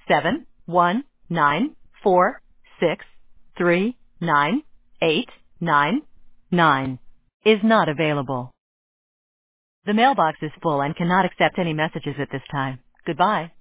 71946398999 is not available. The mailbox is full and cannot accept any messages at this time. Goodbye.